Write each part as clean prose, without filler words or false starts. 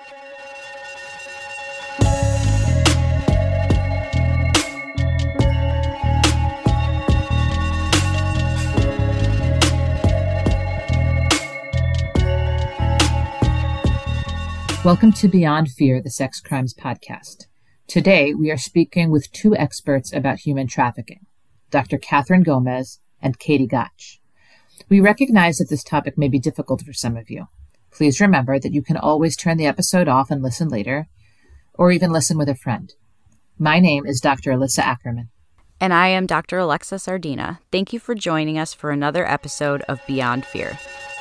Welcome to Beyond Fear, the Sex Crimes Podcast. Today, we are speaking with two experts about human trafficking, Dr. Katherine Gomez and Katie Gotch. We recognize that this topic may be difficult for some of you. Please remember that you can always turn the episode off and listen later, or even listen with a friend. My name is Dr. Alyssa Ackerman. And I am Dr. Alexa Sardina. Thank you for joining us for another episode of Beyond Fear.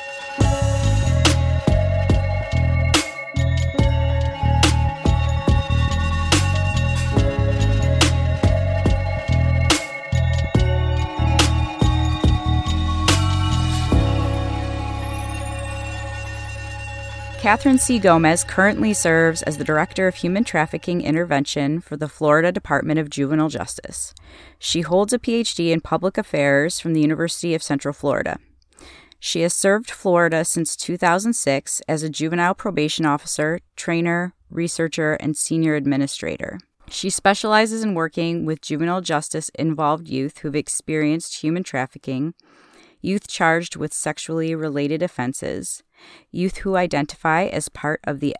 Katherine C. Gomez currently serves as the Director of Human Trafficking Intervention for the Florida Department of Juvenile Justice. She holds a Ph.D. in Public Affairs from the University of Central Florida. She has served Florida since 2006 as a juvenile probation officer, trainer, researcher, and senior administrator. She specializes in working with juvenile justice-involved youth who have experienced human trafficking, youth charged with sexually related offenses, youth who identify as part of the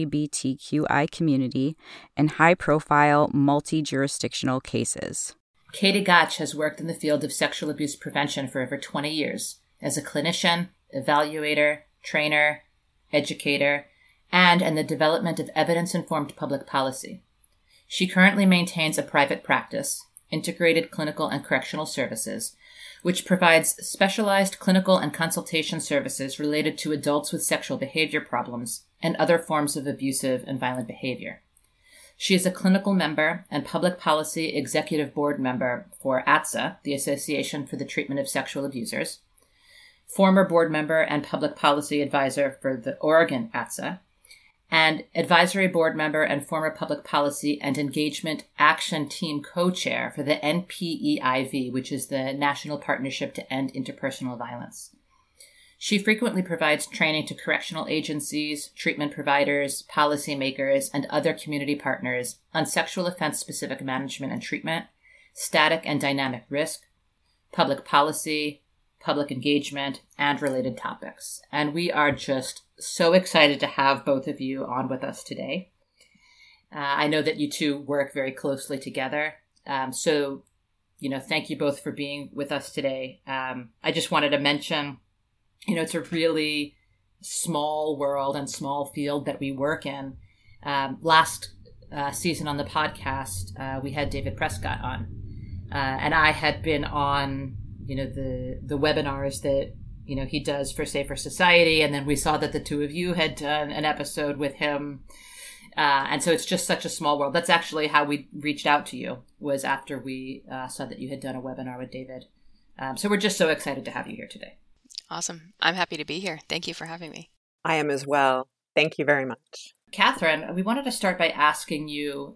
LGBTQI community, and high-profile multi-jurisdictional cases. Katie Gotch has worked in the field of sexual abuse prevention for over 20 years as a clinician, evaluator, trainer, educator, and in the development of evidence-informed public policy. She currently maintains a private practice, Integrated Clinical and Correctional Services, which provides specialized clinical and consultation services related to adults with sexual behavior problems and other forms of abusive and violent behavior. She is a clinical member and public policy executive board member for ATSA, the Association for the Treatment of Sexual Abusers, former board member and public policy advisor for the Oregon ATSA, and advisory board member and former public policy and engagement action team co-chair for the NPEIV, which is the National Partnership to End Interpersonal Violence. She frequently provides training to correctional agencies, treatment providers, policymakers, and other community partners on sexual offense-specific management and treatment, static and dynamic risk, public policy, public engagement, and related topics. And we are just so excited to have both of you on with us today. I know that you two work very closely together. So, thank you both for being with us today. I just wanted to mention, it's a really small world and small field that we work in. Last season on the podcast, we had David Prescott on. And I had been on the webinars that, he does for Safer Society. And then we saw that the two of you had done an episode with him. And so it's just such a small world. That's actually how we reached out to you, was after we saw that you had done a webinar with David. So we're just so excited to have you here today. Awesome. I'm happy to be here. Thank you for having me. I am as well. Thank you very much. Katherine, we wanted to start by asking you,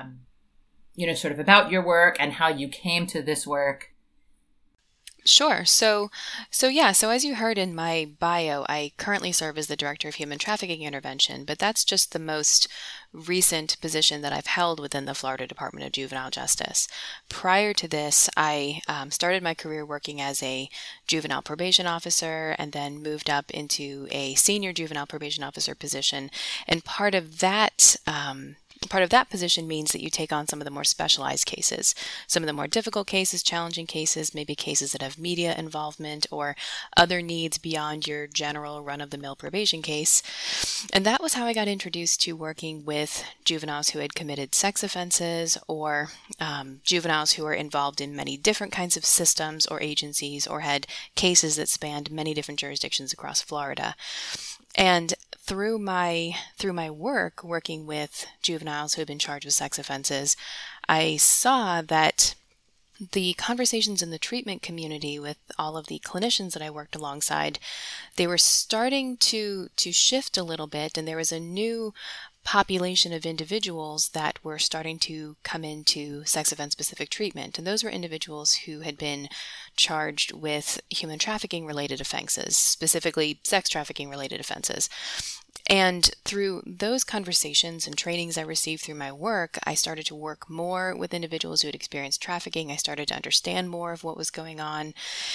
sort of about your work and how you came to this work. Sure. So as you heard in my bio, I currently serve as the Director of Human Trafficking Intervention, but that's just the most recent position that I've held within the Florida Department of Juvenile Justice. Prior to this, I started my career working as a juvenile probation officer and then moved up into a senior juvenile probation officer position. And part of that position means that you take on some of the more specialized cases, some of the more difficult cases, challenging cases, maybe cases that have media involvement or other needs beyond your general run-of-the-mill probation case. And that was how I got introduced to working with juveniles who had committed sex offenses or juveniles who were involved in many different kinds of systems or agencies or had cases that spanned many different jurisdictions across Florida. And through my work working with juveniles who have been charged with sex offenses, I saw that the conversations in the treatment community with all of the clinicians that I worked alongside, they were starting to shift a little bit, and there was a new population of individuals that were starting to come into sex offense-specific treatment. And those were individuals who had been charged with human trafficking-related offenses, specifically sex trafficking-related offenses. And through those conversations and trainings I received through my work, I started to work more with individuals who had experienced trafficking. I started to understand more of what was going on.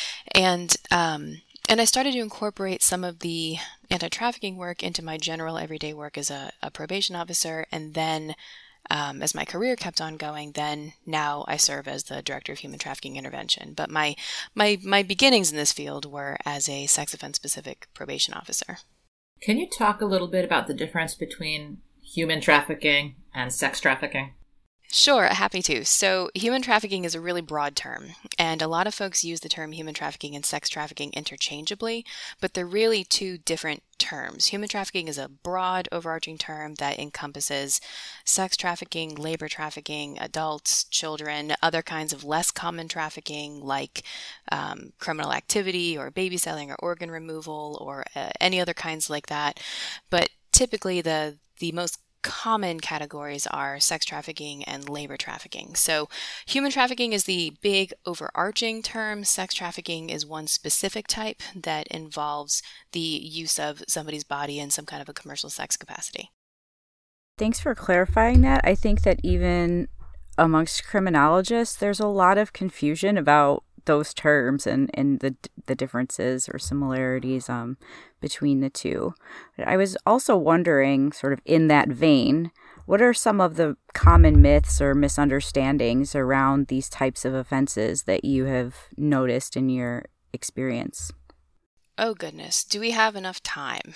And I started to incorporate some of the anti-trafficking work into my general everyday work as a probation officer. And then as my career kept on going, then now I serve as the Director of Human Trafficking Intervention. But my beginnings in this field were as a sex offense-specific probation officer. Can you talk a little bit about the difference between human trafficking and sex trafficking? Sure, happy to. So human trafficking is a really broad term, and a lot of folks use the term human trafficking and sex trafficking interchangeably, but they're really two different terms. Human trafficking is a broad, overarching term that encompasses sex trafficking, labor trafficking, adults, children, other kinds of less common trafficking like criminal activity or baby selling or organ removal or any other kinds like that. But typically the most common categories are sex trafficking and labor trafficking. So human trafficking is the big overarching term. Sex trafficking is one specific type that involves the use of somebody's body in some kind of a commercial sex capacity. Thanks for clarifying that. I think that even amongst criminologists, there's a lot of confusion about those terms and the differences or similarities between the two. But I was also wondering, sort of in that vein, what are some of the common myths or misunderstandings around these types of offenses that you have noticed in your experience? Oh, goodness. Do we have enough time?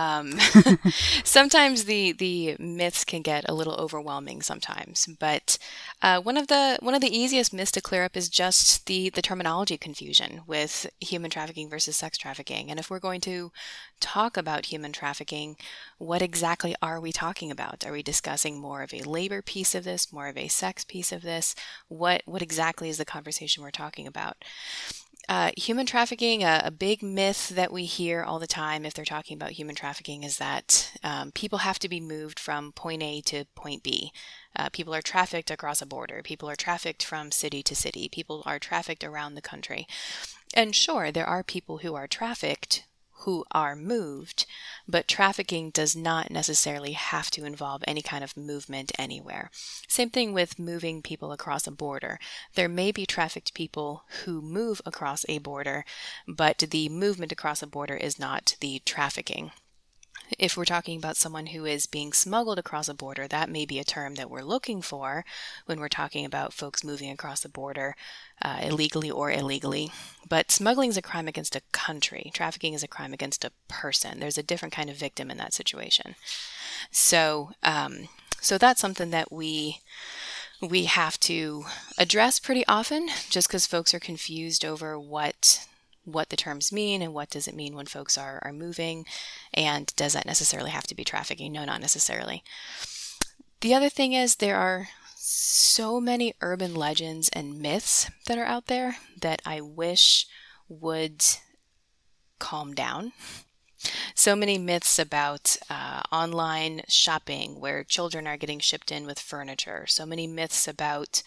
Sometimes the myths can get a little overwhelming sometimes, but one of the easiest myths to clear up is just the terminology confusion with human trafficking versus sex trafficking. And if we're going to talk about human trafficking, what exactly are we talking about? Are we discussing more of a labor piece of this, more of a sex piece of this? What exactly is the conversation we're talking about? Human trafficking, a big myth that we hear all the time if they're talking about human trafficking is that people have to be moved from point A to point B. People are trafficked across a border. People are trafficked from city to city. People are trafficked around the country. And sure, there are people who are trafficked who are moved, but trafficking does not necessarily have to involve any kind of movement anywhere. Same thing with moving people across a border. There may be trafficked people who move across a border, but the movement across a border is not the trafficking. If we're talking about someone who is being smuggled across a border, that may be a term that we're looking for when we're talking about folks moving across the border illegally or illegally. But smuggling is a crime against a country. Trafficking is a crime against a person. There's a different kind of victim in that situation. So that's something that we have to address pretty often, just because folks are confused over what the terms mean and what does it mean when folks are moving, and does that necessarily have to be trafficking? No, not necessarily. The other thing is there are so many urban legends and myths that are out there that I wish would calm down. So many myths about online shopping where children are getting shipped in with furniture. So many myths about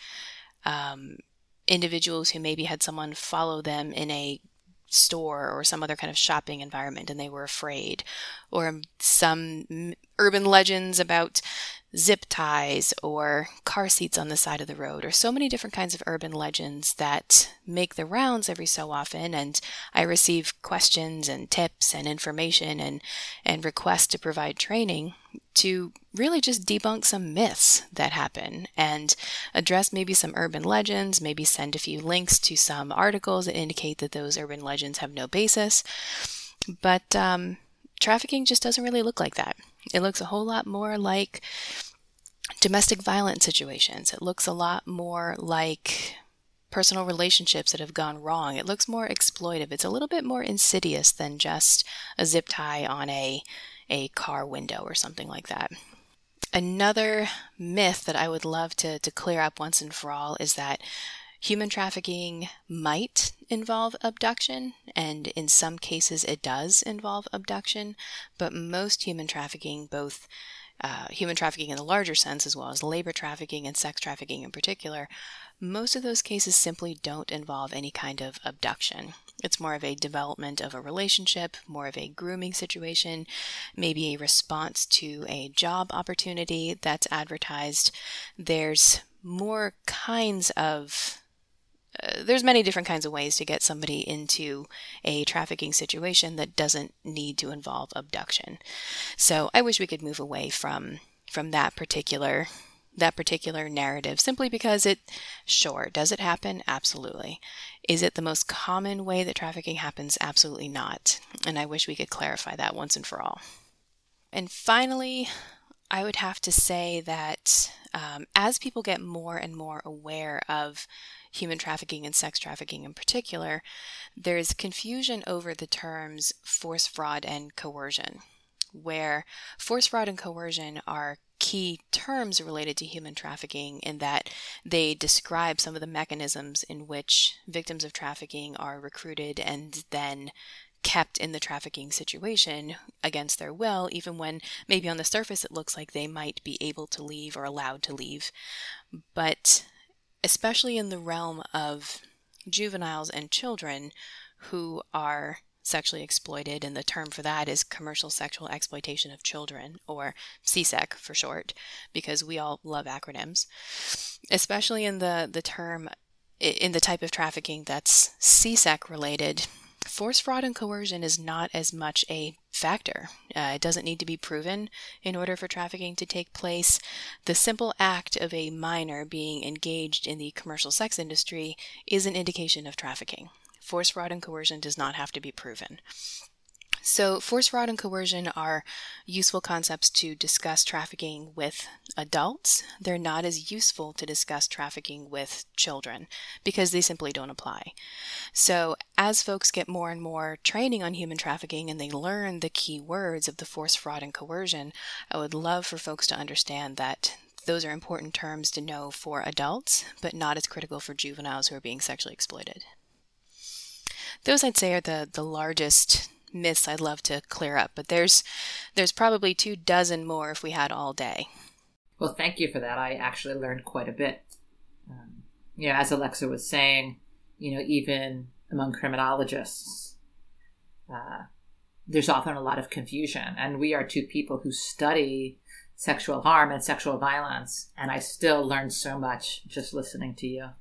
individuals who maybe had someone follow them in a store or some other kind of shopping environment and they were afraid, or some urban legends about zip ties or car seats on the side of the road, or so many different kinds of urban legends that make the rounds every so often. And I receive questions and tips and information and requests to provide training to really just debunk some myths that happen and address maybe some urban legends, maybe send a few links to some articles that indicate that those urban legends have no basis. But trafficking just doesn't really look like that. It looks a whole lot more like domestic violence situations. It looks a lot more like personal relationships that have gone wrong. It looks more exploitive. It's a little bit more insidious than just a zip tie on a car window or something like that. Another myth that I would love to clear up once and for all is that human trafficking might involve abduction, and in some cases it does involve abduction, but most human trafficking, both human trafficking in the larger sense, as well as labor trafficking and sex trafficking in particular, most of those cases simply don't involve any kind of abduction. It's more of a development of a relationship, more of a grooming situation, maybe a response to a job opportunity that's advertised. There's more kinds of there's many different kinds of ways to get somebody into a trafficking situation that doesn't need to involve abduction. So I wish we could move away from that particular narrative, simply because does it happen? Absolutely. Is it the most common way that trafficking happens? Absolutely not. And I wish we could clarify that once and for all. And finally, I would have to say that as people get more and more aware of human trafficking and sex trafficking in particular, there's confusion over the terms force, fraud, and coercion, where force, fraud, and coercion are key terms related to human trafficking in that they describe some of the mechanisms in which victims of trafficking are recruited and then kept in the trafficking situation against their will, even when maybe on the surface it looks like they might be able to leave or allowed to leave. But especially in the realm of juveniles and children who are sexually exploited, and the term for that is commercial sexual exploitation of children, or CSEC for short, because we all love acronyms. Especially in the type of trafficking that's CSEC related, force, fraud, and coercion is not as much a factor. It doesn't need to be proven in order for trafficking to take place. The simple act of a minor being engaged in the commercial sex industry is an indication of trafficking. Force, fraud, and coercion does not have to be proven. So force, fraud, and coercion are useful concepts to discuss trafficking with adults. They're not as useful to discuss trafficking with children because they simply don't apply. So as folks get more and more training on human trafficking and they learn the key words of the force, fraud, and coercion, I would love for folks to understand that those are important terms to know for adults, but not as critical for juveniles who are being sexually exploited. Those, I'd say, are the largest myths I'd love to clear up, but there's probably 24 more if we had all day. Well, thank you for that. I actually learned quite a bit. As Alexa was saying, even among criminologists, there's often a lot of confusion, and we are two people who study sexual harm and sexual violence, and I still learned so much just listening to you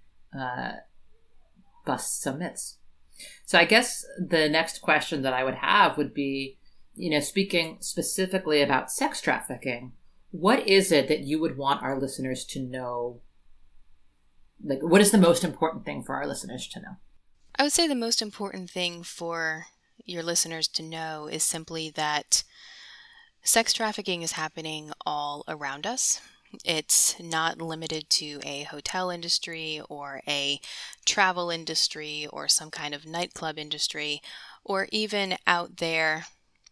bust some myths. So I guess the next question that I would have would be, speaking specifically about sex trafficking, what is it that you would want our listeners to know? Like, what is the most important thing for our listeners to know? I would say the most important thing for your listeners to know is simply that sex trafficking is happening all around us. It's not limited to a hotel industry or a travel industry or some kind of nightclub industry, or even out there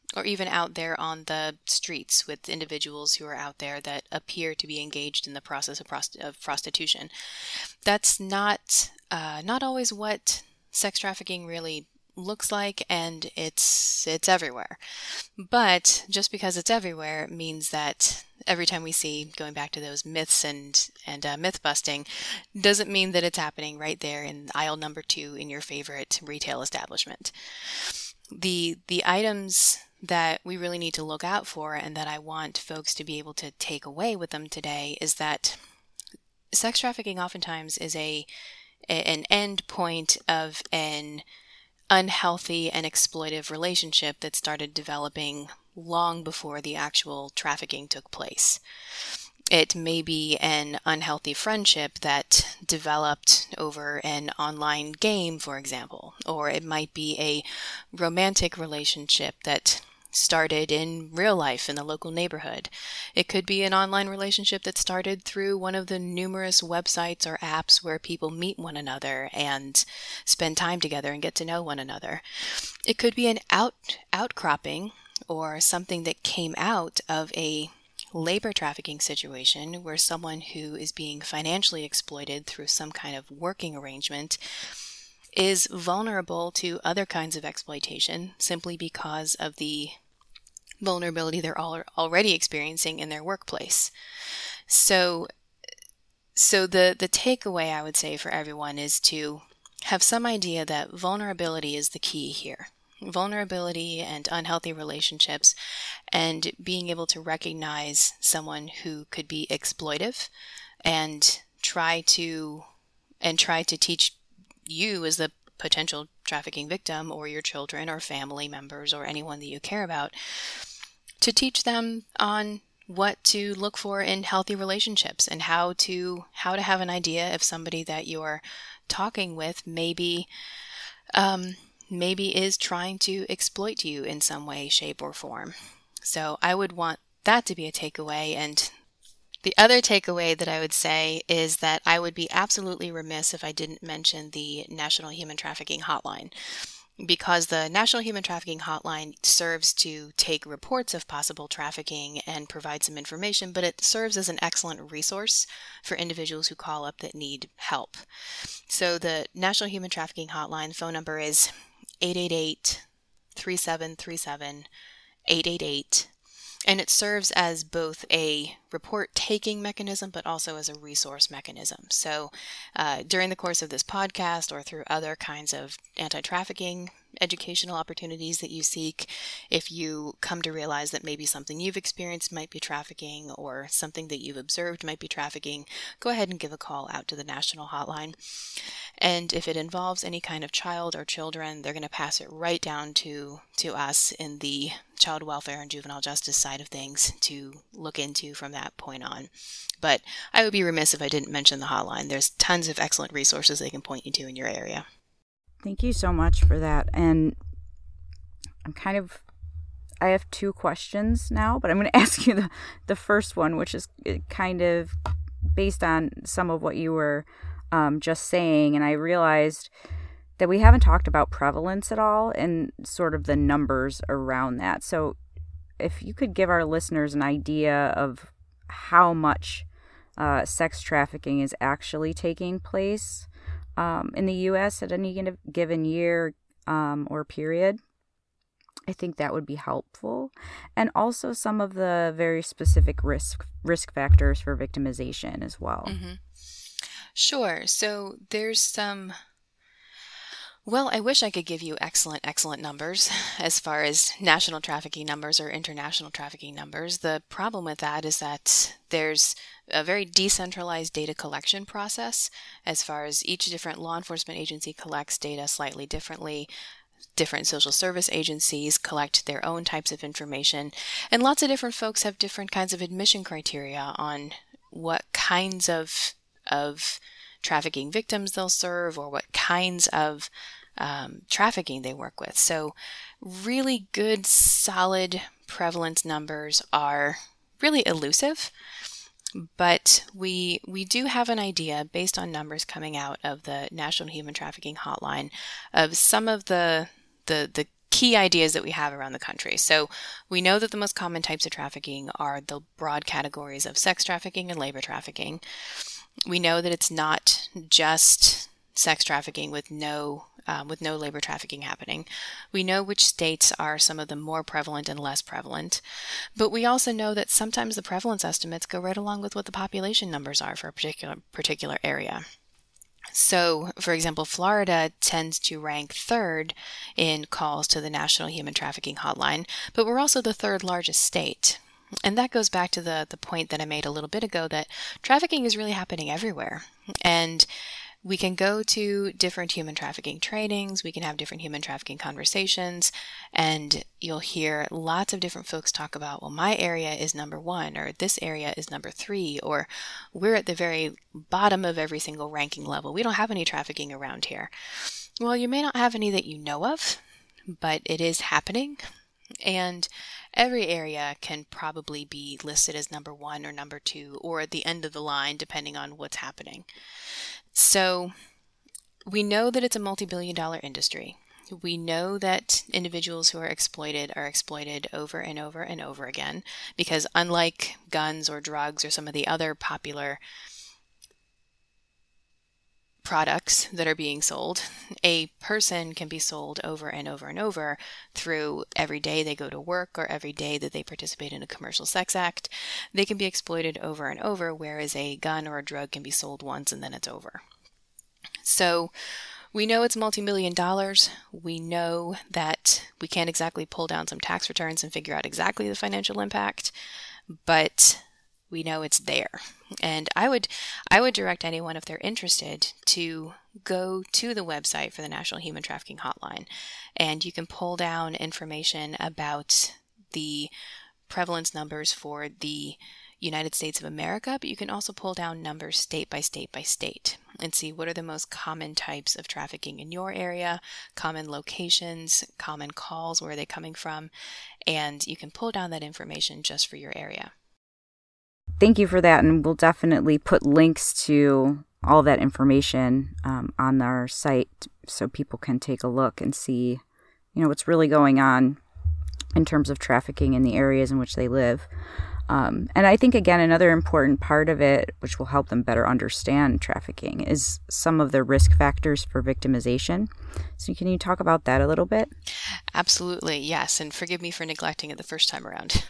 on the streets with individuals who are out there that appear to be engaged in the process of prostitution. That's not always what sex trafficking really looks like, and it's everywhere. But just because it's everywhere means that every time we see, going back to those myths and myth busting, doesn't mean that it's happening right there in aisle number 2 in your favorite retail establishment. The items that we really need to look out for, and that I want folks to be able to take away with them today, is that sex trafficking oftentimes is an end point of an unhealthy and exploitive relationship that started developing long before the actual trafficking took place. It may be an unhealthy friendship that developed over an online game, for example, or it might be a romantic relationship that started in real life in the local neighborhood. It could be an online relationship that started through one of the numerous websites or apps where people meet one another and spend time together and get to know one another. It could be an outcropping or something that came out of a labor trafficking situation where someone who is being financially exploited through some kind of working arrangement is vulnerable to other kinds of exploitation simply because of the vulnerability they're already experiencing in their workplace. So the takeaway I would say for everyone is to have some idea that vulnerability is the key here. Vulnerability and unhealthy relationships, and being able to recognize someone who could be exploitive and try to teach you as the potential trafficking victim, or your children or family members or anyone that you care about, to teach them on what to look for in healthy relationships, and how to have an idea if somebody that you're talking with maybe is trying to exploit you in some way, shape, or form. So I would want that to be a takeaway. And the other takeaway that I would say is that I would be absolutely remiss if I didn't mention the National Human Trafficking Hotline, because the National Human Trafficking Hotline serves to take reports of possible trafficking and provide some information, but it serves as an excellent resource for individuals who call up that need help. So the National Human Trafficking Hotline phone number is 888-3737-888, and it serves as both a report-taking mechanism, but also as a resource mechanism. So during the course of this podcast, or through other kinds of anti-trafficking educational opportunities that you seek, if you come to realize that maybe something you've experienced might be trafficking, or something that you've observed might be trafficking, go ahead and give a call out to the National Hotline. And if it involves any kind of child or children, they're going to pass it right down to us in the child welfare and juvenile justice side of things to look into from that point on. But I would be remiss if I didn't mention the hotline. There's tons of excellent resources they can point you to in your area. Thank you so much for that. And I have two questions now, but I'm going to ask you the first one, which is kind of based on some of what you were just saying. And I realized that we haven't talked about prevalence at all and sort of the numbers around that. So if you could give our listeners an idea of how much sex trafficking is actually taking place in the U.S. at any given year or period, I think that would be helpful. And also some of the very specific risk factors for victimization as well. Mm-hmm. Sure. So there's some... Well, I wish I could give you excellent numbers as far as national trafficking numbers or international trafficking numbers. The problem with that is that there's a very decentralized data collection process as far as each different law enforcement agency collects data slightly differently. Different social service agencies collect their own types of information, and lots of different folks have different kinds of admission criteria on what kinds of trafficking victims they'll serve, or what kinds of trafficking they work with. So really good, solid prevalence numbers are really elusive, but we do have an idea based on numbers coming out of the National Human Trafficking Hotline of some of the key ideas that we have around the country. So we know that the most common types of trafficking are the broad categories of sex trafficking and labor trafficking. We know that it's not just sex trafficking with no labor trafficking happening. We know which states are some of the more prevalent and less prevalent, but we also know that sometimes the prevalence estimates go right along with what the population numbers are for a particular area. So, for example, Florida tends to rank third in calls to the National Human Trafficking Hotline, but we're also the third largest state. And that goes back to the point that I made a little bit ago, that trafficking is really happening everywhere. And we can go to different human trafficking trainings, we can have different human trafficking conversations, and you'll hear lots of different folks talk about, well, my area is number 1, or this area is number 3, or we're at the very bottom of every single ranking level. We don't have any trafficking around here. Well, you may not have any that you know of, but it is happening. And every area can probably be listed as number 1 or number 2, or at the end of the line, depending on what's happening. So we know that it's a multi-billion-dollar industry. We know that individuals who are exploited over and over and over again, because unlike guns or drugs or some of the other popular products that are being sold. A person can be sold over and over and over through every day they go to work or every day that they participate in a commercial sex act. They can be exploited over and over, whereas a gun or a drug can be sold once and then it's over. So we know it's multi-million dollars. We know that we can't exactly pull down some tax returns and figure out exactly the financial impact, but we know it's there. And I would direct anyone, if they're interested, to go to the website for the National Human Trafficking Hotline, and you can pull down information about the prevalence numbers for the United States of America, but you can also pull down numbers state by state by state and see what are the most common types of trafficking in your area, common locations, common calls, where are they coming from, and you can pull down that information just for your area. Thank you for that, and we'll definitely put links to all that information on our site so people can take a look and see, what's really going on in terms of trafficking in the areas in which they live. And I think, again, another important part of it, which will help them better understand trafficking, is some of the risk factors for victimization. So can you talk about that a little bit? Absolutely, yes. And forgive me for neglecting it the first time around.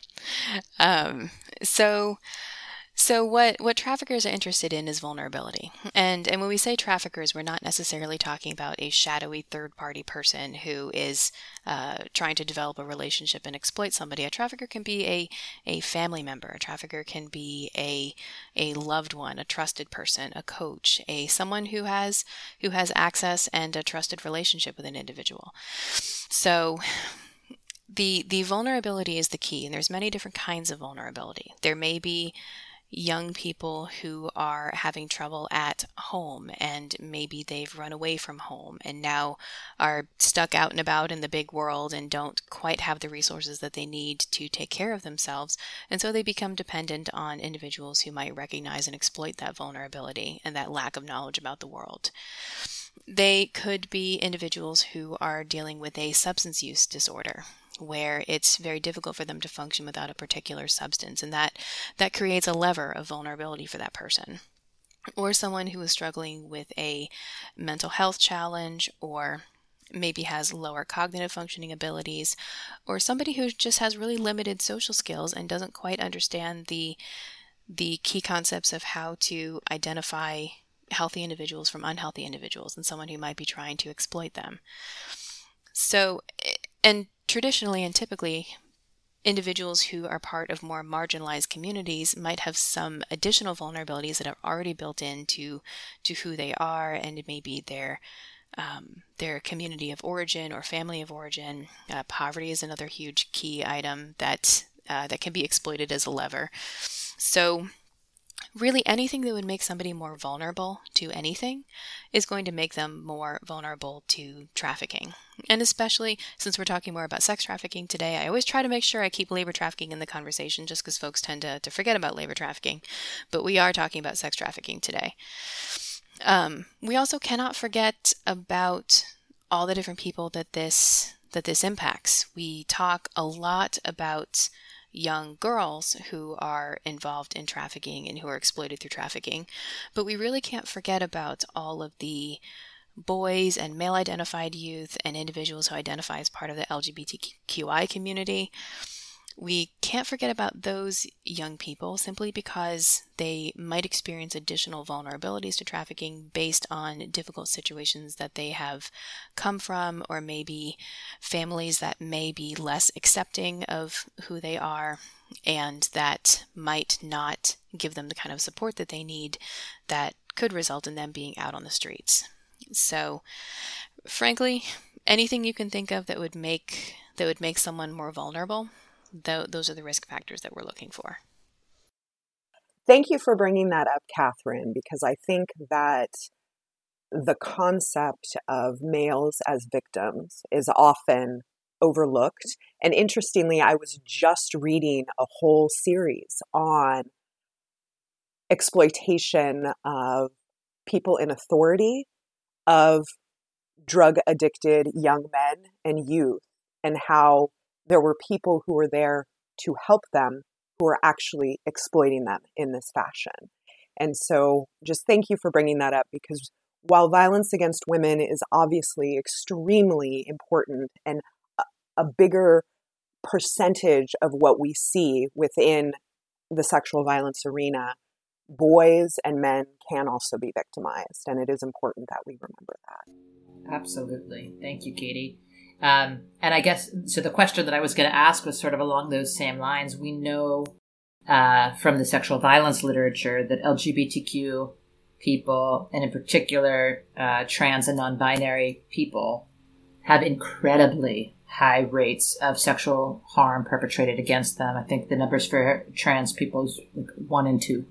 So what traffickers are interested in is vulnerability. And when we say traffickers, we're not necessarily talking about a shadowy third-party person who is trying to develop a relationship and exploit somebody. A trafficker can be a family member. A trafficker can be a loved one, a trusted person, a coach, someone who has access and a trusted relationship with an individual. So the vulnerability is the key, and there's many different kinds of vulnerability. There may be young people who are having trouble at home, and maybe they've run away from home and now are stuck out and about in the big world and don't quite have the resources that they need to take care of themselves. And so they become dependent on individuals who might recognize and exploit that vulnerability and that lack of knowledge about the world. They could be individuals who are dealing with a substance use disorder, where it's very difficult for them to function without a particular substance, and that creates a lever of vulnerability for that person. Or someone who is struggling with a mental health challenge, or maybe has lower cognitive functioning abilities, or somebody who just has really limited social skills and doesn't quite understand the key concepts of how to identify healthy individuals from unhealthy individuals, and someone who might be trying to exploit them. So, and traditionally and typically, individuals who are part of more marginalized communities might have some additional vulnerabilities that are already built into who they are, and it may be their community of origin or family of origin. Poverty is another huge key item that can be exploited as a lever. So really, anything that would make somebody more vulnerable to anything is going to make them more vulnerable to trafficking. And especially since we're talking more about sex trafficking today, I always try to make sure I keep labor trafficking in the conversation, just because folks tend to forget about labor trafficking. But we are talking about sex trafficking today. We also cannot forget about all the different people that this impacts. We talk a lot about young girls who are involved in trafficking and who are exploited through trafficking, but we really can't forget about all of the boys and male-identified youth and individuals who identify as part of the LGBTQI community. We can't forget about those young people simply because they might experience additional vulnerabilities to trafficking based on difficult situations that they have come from, or maybe families that may be less accepting of who they are and that might not give them the kind of support that they need, that could result in them being out on the streets. So, frankly, anything you can think of that would make someone more vulnerable, those are the risk factors that we're looking for. Thank you for bringing that up, Catherine, because I think that the concept of males as victims is often overlooked. And interestingly, I was just reading a whole series on exploitation of people in authority, of drug-addicted young men and youth, and how there were people who were there to help them who are actually exploiting them in this fashion. And so just thank you for bringing that up, because while violence against women is obviously extremely important and a bigger percentage of what we see within the sexual violence arena, boys and men can also be victimized. And it is important that we remember that. Absolutely. Thank you, Katie. And I guess, so the question that I was going to ask was sort of along those same lines. We know from the sexual violence literature that LGBTQ people, and in particular trans and non-binary people, have incredibly high rates of sexual harm perpetrated against them. I think the numbers for trans people is like 1 in 2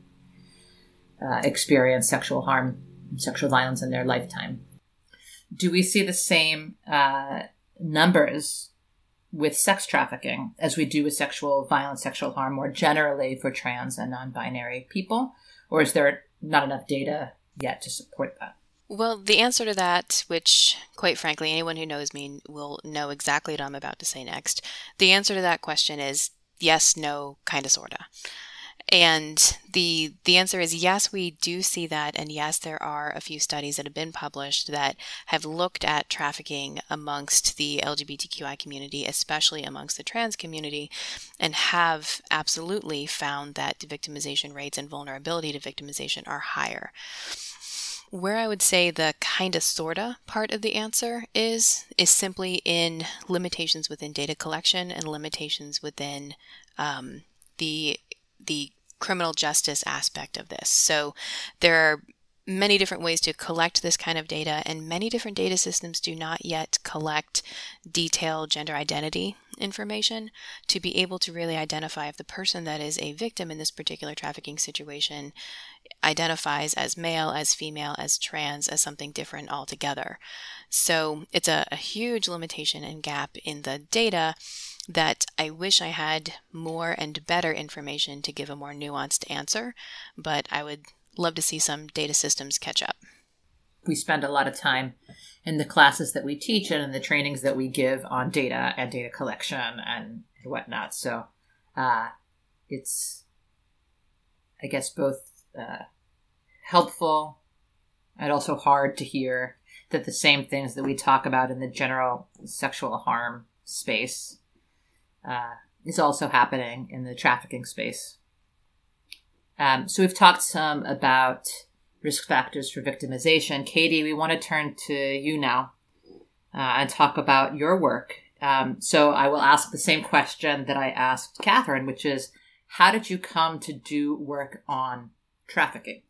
experience sexual harm, sexual violence in their lifetime. Do we see the same numbers with sex trafficking as we do with sexual violence, sexual harm more generally for trans and non-binary people? Or is there not enough data yet to support that? Well, the answer to that, which quite frankly, anyone who knows me will know exactly what I'm about to say next. The answer to that question is yes, no, kind of, sorta. And the answer is yes, we do see that. And yes, there are a few studies that have been published that have looked at trafficking amongst the LGBTQI community, especially amongst the trans community, and have absolutely found that victimization rates and vulnerability to victimization are higher. Where I would say the kind of sorta part of the answer is simply in limitations within data collection and limitations within the criminal justice aspect of this. So there are many different ways to collect this kind of data, and many different data systems do not yet collect detailed gender identity information to be able to really identify if the person that is a victim in this particular trafficking situation identifies as male, as female, as trans, as something different altogether. So it's a huge limitation and gap in the data that I wish I had more and better information to give a more nuanced answer, but I would love to see some data systems catch up. We spend a lot of time in the classes that we teach and in the trainings that we give on data and data collection and whatnot. So it's, I guess, both helpful and also hard to hear that the same things that we talk about in the general sexual harm space is also happening in the trafficking space. So we've talked some about risk factors for victimization. Katie, we want to turn to you now and talk about your work. So I will ask the same question that I asked Catherine, which is, how did you come to do work on trafficking?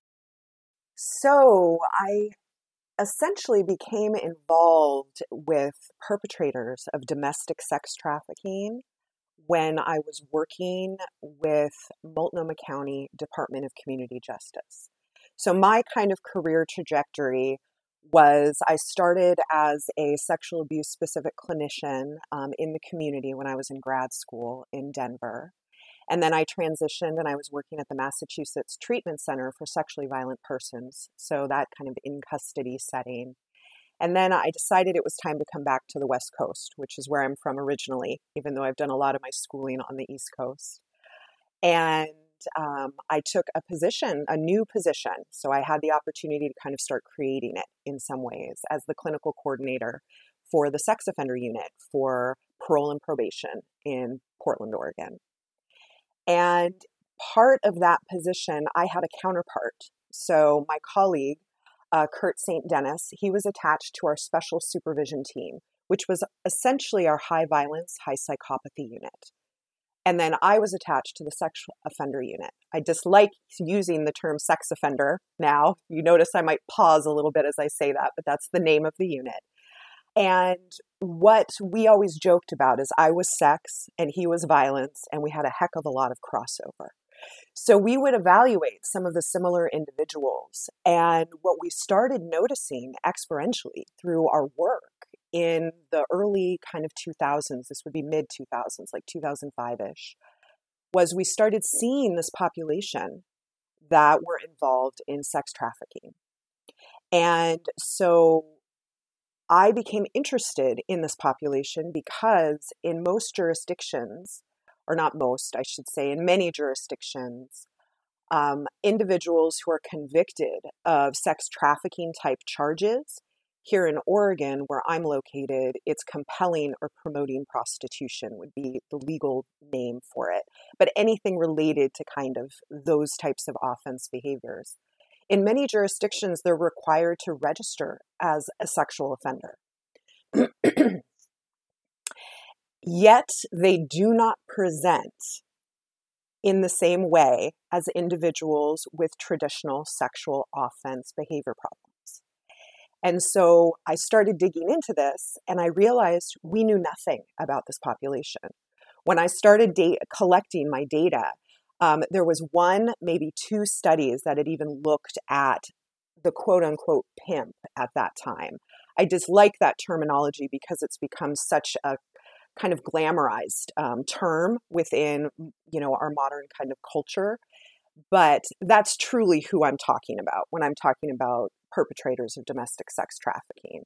So I essentially became involved with perpetrators of domestic sex trafficking when I was working with Multnomah County Department of Community Justice. So my kind of career trajectory was I started as a sexual abuse specific clinician in the community when I was in grad school in Denver. And then I transitioned and I was working at the Massachusetts Treatment Center for Sexually Violent Persons. So that kind of in custody setting. And then I decided it was time to come back to the West Coast, which is where I'm from originally, even though I've done a lot of my schooling on the East Coast. And I took a new position. So I had the opportunity to kind of start creating it in some ways as the clinical coordinator for the sex offender unit for parole and probation in Portland, Oregon. And part of that position, I had a counterpart. So my colleague, Kurt St. Dennis, he was attached to our special supervision team, which was essentially our high violence, high psychopathy unit. And then I was attached to the sexual offender unit. I dislike using the term sex offender now. You notice I might pause a little bit as I say that, but that's the name of the unit. And what we always joked about is I was sex and he was violence, and we had a heck of a lot of crossover. So we would evaluate some of the similar individuals. And what we started noticing exponentially through our work in the early kind of 2000s, this would be mid 2000s, like 2005-ish, was we started seeing this population that were involved in sex trafficking. And so I became interested in this population because in most jurisdictions, or not most, I should say, in many jurisdictions, individuals who are convicted of sex trafficking type charges. Here in Oregon, where I'm located, it's compelling or promoting prostitution would be the legal name for it. But anything related to kind of those types of offense behaviors. In many jurisdictions, they're required to register as a sexual offender. Yet they do not present in the same way as individuals with traditional sexual offense behavior problems. And so I started digging into this, and I realized we knew nothing about this population. When I started collecting my data, there was one, maybe two studies that had even looked at the quote unquote pimp at that time. I dislike that terminology because it's become such a kind of glamorized term within, our modern kind of culture. But that's truly who I'm talking about when I'm talking about perpetrators of domestic sex trafficking.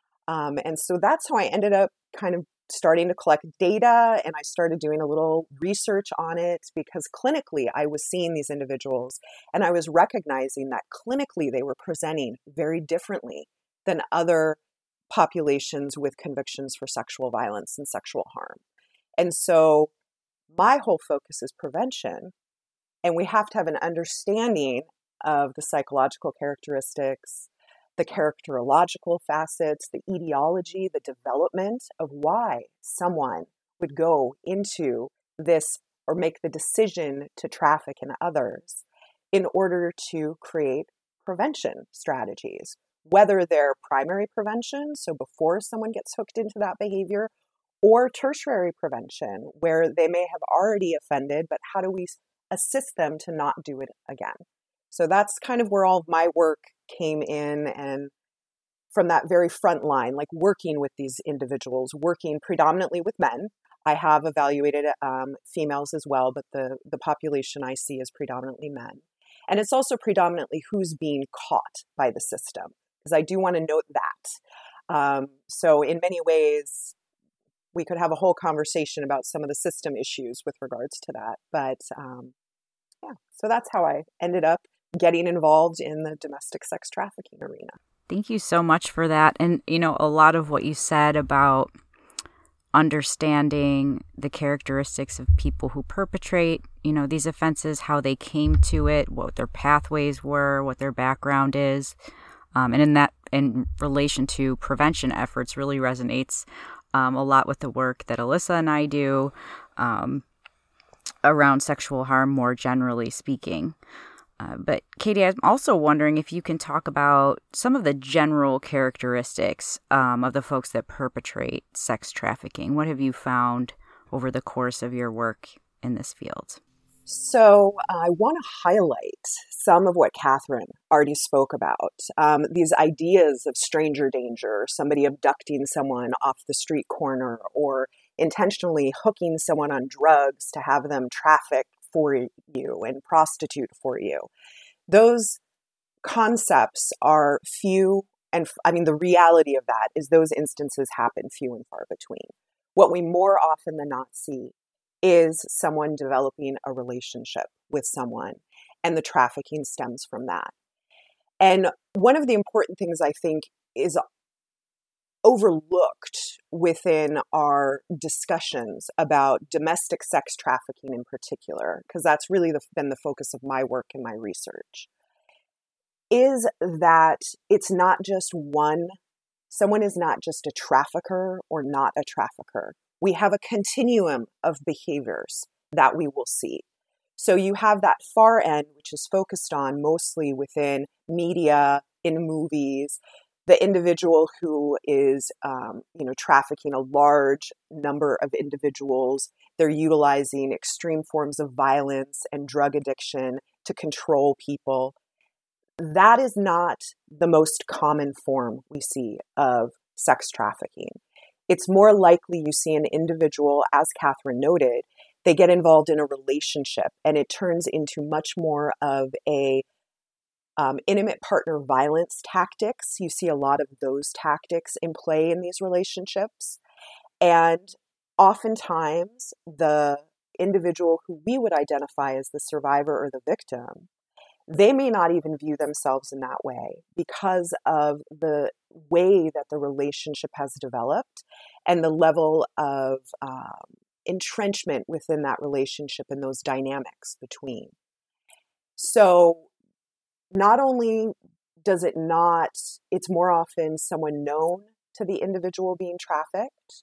And so that's how I ended up kind of starting to collect data, and I started doing a little research on it because clinically I was seeing these individuals and I was recognizing that clinically they were presenting very differently than other populations with convictions for sexual violence and sexual harm. And so my whole focus is prevention, and we have to have an understanding of the psychological characteristics, the characterological facets, the etiology, the development of why someone would go into this or make the decision to traffic in others in order to create prevention strategies, whether they're primary prevention, so before someone gets hooked into that behavior, or tertiary prevention, where they may have already offended, but how do we assist them to not do it again? So that's kind of where all of my work came in, and from that very front line, like working with these individuals, working predominantly with men. I have evaluated females as well, but the population I see is predominantly men. And it's also predominantly who's being caught by the system, because I do want to note that. So in many ways, we could have a whole conversation about some of the system issues with regards to that. But so that's how I ended up getting involved in the domestic sex trafficking arena. Thank you so much for that. And, a lot of what you said about understanding the characteristics of people who perpetrate, these offenses, how they came to it, what their pathways were, what their background is. And in relation to prevention efforts really resonates a lot with the work that Alyssa and I do around sexual harm more generally speaking. But Katie, I'm also wondering if you can talk about some of the general characteristics of the folks that perpetrate sex trafficking. What have you found over the course of your work in this field? So I want to highlight some of what Catherine already spoke about. These ideas of stranger danger, somebody abducting someone off the street corner, or intentionally hooking someone on drugs to have them trafficked for you and prostitute for you. Those concepts are few, and the reality of that is those instances happen few and far between. What we more often than not see is someone developing a relationship with someone, and the trafficking stems from that. And one of the important things I think is overlooked within our discussions about domestic sex trafficking in particular, because that's really been the focus of my work and my research, is that it's not just someone is not just a trafficker or not a trafficker. We have a continuum of behaviors that we will see. So you have that far end, which is focused on mostly within media, in movies, the individual who is, trafficking a large number of individuals. They're utilizing extreme forms of violence and drug addiction to control people. That is not the most common form we see of sex trafficking. It's more likely you see an individual, as Catherine noted, they get involved in a relationship, and it turns into much more of a intimate partner violence tactics. You see a lot of those tactics in play in these relationships. And oftentimes the individual who we would identify as the survivor or the victim, they may not even view themselves in that way because of the way that the relationship has developed and the level of entrenchment within that relationship and those dynamics between. So not only does it not, it's more often someone known to the individual being trafficked.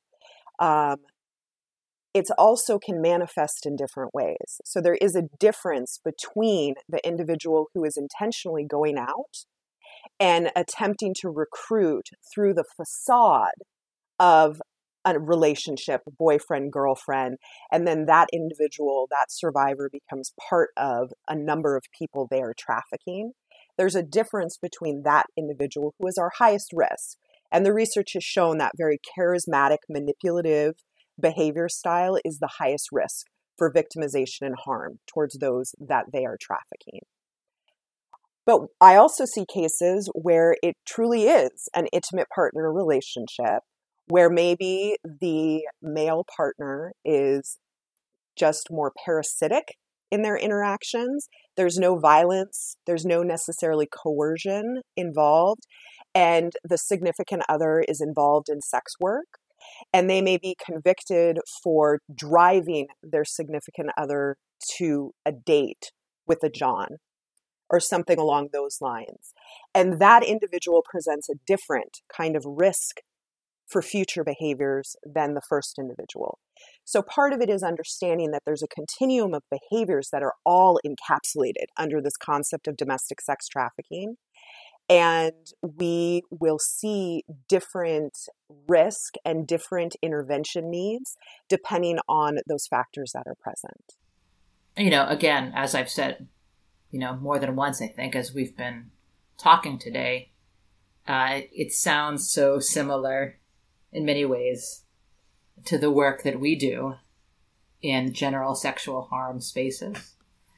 It also can manifest in different ways. So there is a difference between the individual who is intentionally going out and attempting to recruit through the facade of a relationship, boyfriend, girlfriend, and then that individual, that survivor, becomes part of a number of people they are trafficking. There's a difference between that individual who is our highest risk. And the research has shown that very charismatic, manipulative behavior style is the highest risk for victimization and harm towards those that they are trafficking. But I also see cases where it truly is an intimate partner relationship, where maybe the male partner is just more parasitic in their interactions. There's no violence, there's no necessarily coercion involved, and the significant other is involved in sex work. And they may be convicted for driving their significant other to a date with a John or something along those lines. And that individual presents a different kind of risk for future behaviors than the first individual. So part of it is understanding that there's a continuum of behaviors that are all encapsulated under this concept of domestic sex trafficking. And we will see different risk and different intervention needs depending on those factors that are present. Again, as I've said, more than once, I think, as we've been talking today, it sounds so similar in many ways to the work that we do in general sexual harm spaces.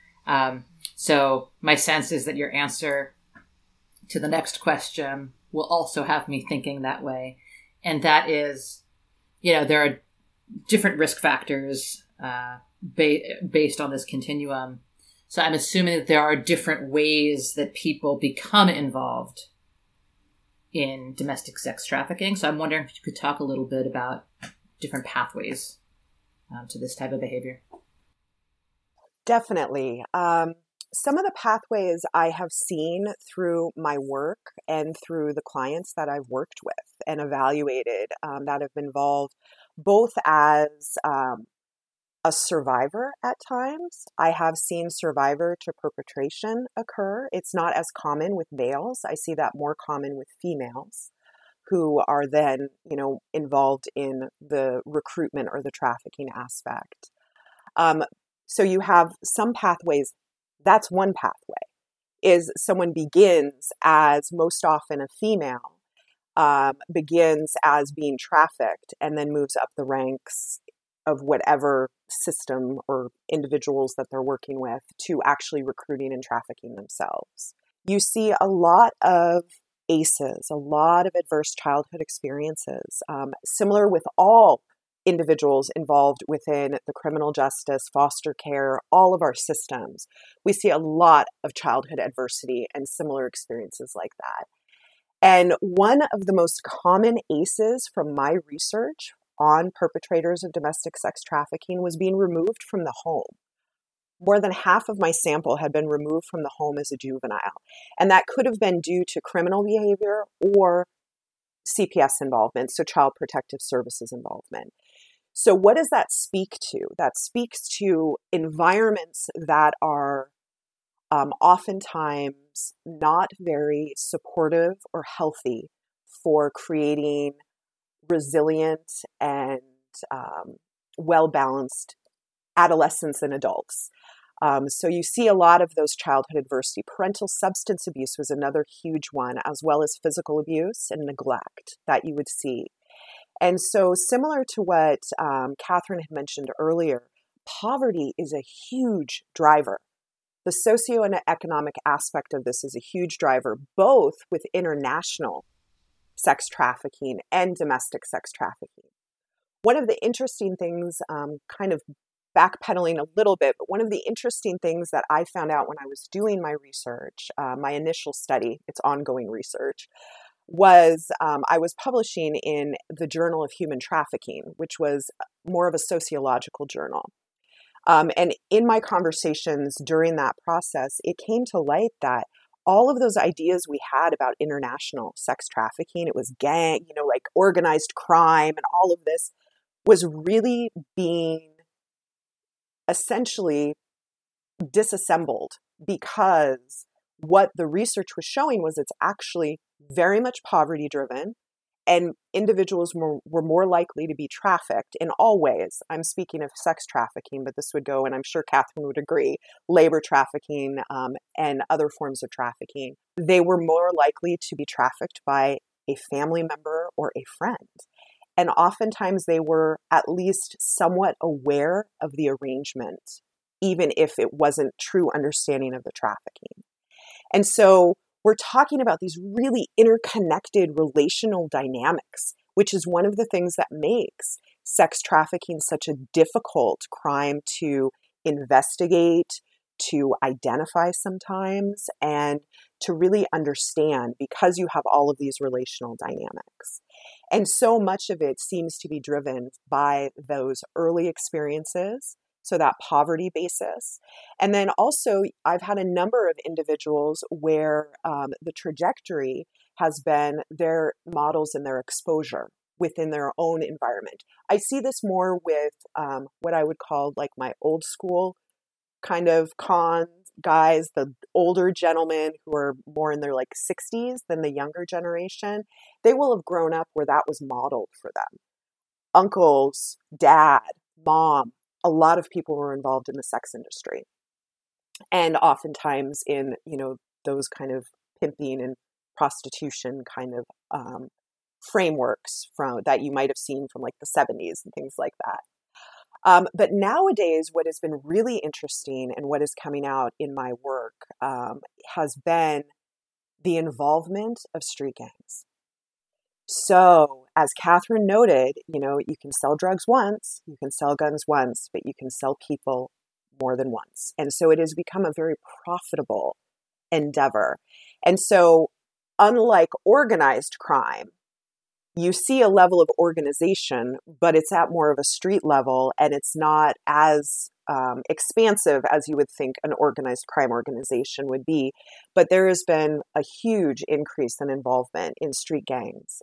So my sense is that your answer to the next question will also have me thinking that way. And that is, there are different risk factors based on this continuum. So I'm assuming that there are different ways that people become involved in domestic sex trafficking. So I'm wondering if you could talk a little bit about different pathways to this type of behavior. Definitely. Some of the pathways I have seen through my work and through the clients that I've worked with and evaluated that have been involved both as a survivor at times. I have seen survivor to perpetration occur. It's not as common with males. I see that more common with females who are then, involved in the recruitment or the trafficking aspect. So you have some pathways. That's one pathway, is someone begins as most often a female, begins as being trafficked and then moves up the ranks of whatever system or individuals that they're working with to actually recruiting and trafficking themselves. You see a lot of ACEs, a lot of adverse childhood experiences, similar with all individuals involved within the criminal justice, foster care, all of our systems. We see a lot of childhood adversity and similar experiences like that. And one of the most common ACEs from my research on perpetrators of domestic sex trafficking was being removed from the home. More than half of my sample had been removed from the home as a juvenile. And that could have been due to criminal behavior or CPS involvement, so Child Protective Services involvement. So what does that speak to? That speaks to environments that are oftentimes not very supportive or healthy for creating resilient and well-balanced adolescents and adults. So you see a lot of those childhood adversity. Parental substance abuse was another huge one, as well as physical abuse and neglect that you would see. And so similar to what Catherine had mentioned earlier, poverty is a huge driver. The socioeconomic aspect of this is a huge driver, both with international sex trafficking and domestic sex trafficking. One of the interesting things kind of backpedaling a little bit, but one of the interesting things that I found out when I was doing my research, my initial study, it's ongoing research, was I was publishing in the Journal of Human Trafficking, which was more of a sociological journal. And in my conversations during that process, it came to light that all of those ideas we had about international sex trafficking, it was gang, like organized crime and all of this, was really being essentially disassembled, because what the research was showing was it's actually very much poverty driven, and individuals were more likely to be trafficked in all ways. I'm speaking of sex trafficking, but this would go, and I'm sure Catherine would agree, labor trafficking and other forms of trafficking. They were more likely to be trafficked by a family member or a friend. And oftentimes they were at least somewhat aware of the arrangement, even if it wasn't true understanding of the trafficking. And so we're talking about these really interconnected relational dynamics, which is one of the things that makes sex trafficking such a difficult crime to investigate, to identify sometimes, and to really understand, because you have all of these relational dynamics. And so much of it seems to be driven by those early experiences, so that poverty basis. And then also, I've had a number of individuals where the trajectory has been their models and their exposure within their own environment. I see this more with what I would call like my old school kind of con guys, the older gentlemen who are more in their like 60s than the younger generation. They will have grown up where that was modeled for them. Uncles, dad, mom, a lot of people were involved in the sex industry. And oftentimes in, those kind of pimping and prostitution kind of frameworks that you might have seen from like the 70s and things like that. But nowadays, what has been really interesting and what is coming out in my work has been the involvement of street gangs. So, as Catherine noted, you can sell drugs once, you can sell guns once, but you can sell people more than once. And so it has become a very profitable endeavor. And so, unlike organized crime, you see a level of organization, but it's at more of a street level, and it's not as expansive as you would think an organized crime organization would be. But there has been a huge increase in involvement in street gangs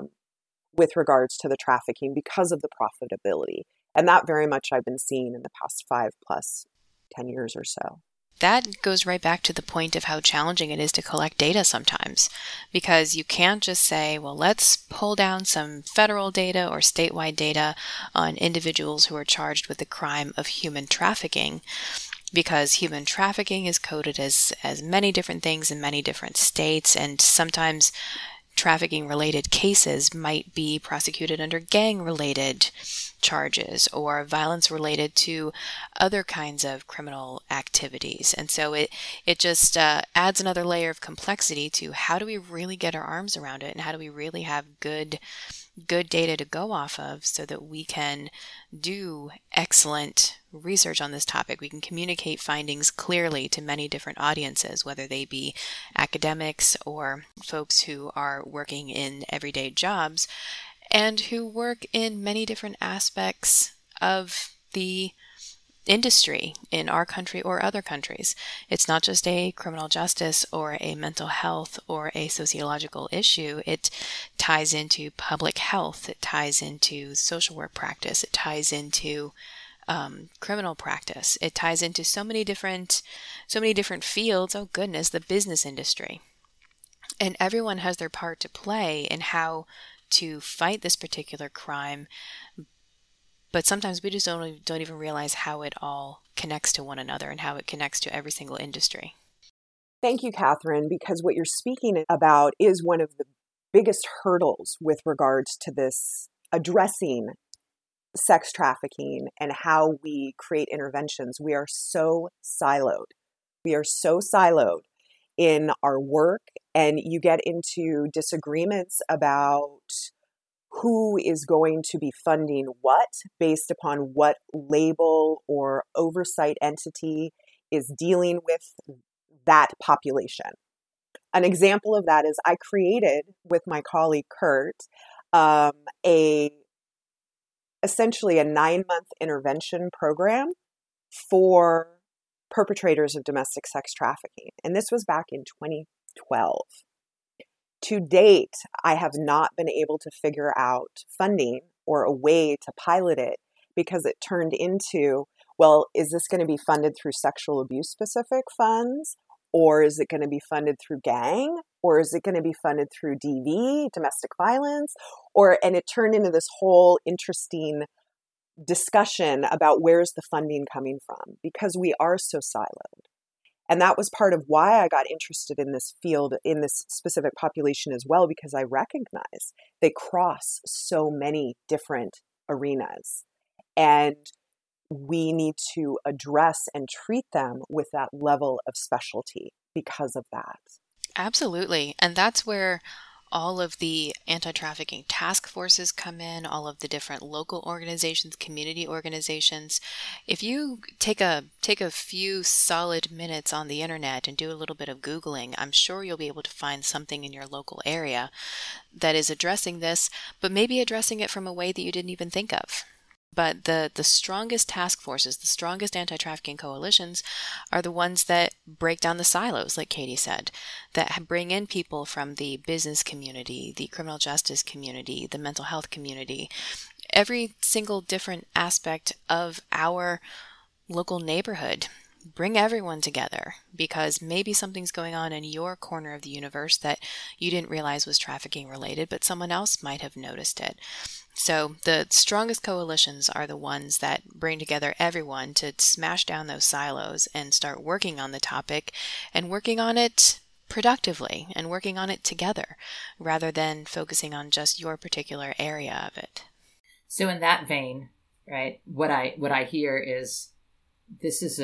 with regards to the trafficking because of the profitability. And that very much I've been seeing in the past 5 plus 10 years or so. That goes right back to the point of how challenging it is to collect data sometimes, because you can't just say, well, let's pull down some federal data or statewide data on individuals who are charged with the crime of human trafficking, because human trafficking is coded as many different things in many different states, and sometimes trafficking-related cases might be prosecuted under gang-related charges or violence related to other kinds of criminal activities. And so it just adds another layer of complexity to how do we really get our arms around it, and how do we really have good data to go off of so that we can do excellent research on this topic. We can communicate findings clearly to many different audiences, whether they be academics or folks who are working in everyday jobs and who work in many different aspects of the industry in our country or other countries. It's not just a criminal justice or a mental health or a sociological issue. It ties into public health. It ties into social work practice. It ties into criminal practice. It ties into so many different fields. Oh goodness, the business industry. And everyone has their part to play in how to fight this particular crime. But sometimes we just don't even realize how it all connects to one another and how it connects to every single industry. Thank you, Catherine, because what you're speaking about is one of the biggest hurdles with regards to this addressing sex trafficking and how we create interventions. We are so siloed. We are so siloed in our work, and you get into disagreements about who is going to be funding what based upon what label or oversight entity is dealing with that population. An example of that is I created with my colleague Kurt essentially a 9-month intervention program for perpetrators of domestic sex trafficking. And this was back in 2012. To date, I have not been able to figure out funding or a way to pilot it because it turned into, well, is this going to be funded through sexual abuse specific funds? Or is it going to be funded through gang? Or is it going to be funded through DV, domestic violence? And it turned into this whole interesting discussion about where's the funding coming from, because we are so siloed. And that was part of why I got interested in this field, in this specific population as well, because I recognize they cross so many different arenas. And we need to address and treat them with that level of specialty because of that. Absolutely. And that's where all of the anti-trafficking task forces come in, all of the different local organizations, community organizations. If you take a few solid minutes on the internet and do a little bit of Googling, I'm sure you'll be able to find something in your local area that is addressing this, but maybe addressing it from a way that you didn't even think of. But the strongest task forces, the strongest anti-trafficking coalitions are the ones that break down the silos, like Katie said, that bring in people from the business community, the criminal justice community, the mental health community, every single different aspect of our local neighborhood. Bring everyone together, because maybe something's going on in your corner of the universe that you didn't realize was trafficking related, but someone else might have noticed it. So the strongest coalitions are the ones that bring together everyone to smash down those silos and start working on the topic and working on it productively and working on it together rather than focusing on just your particular area of it. So in that vein, right, what I hear is this is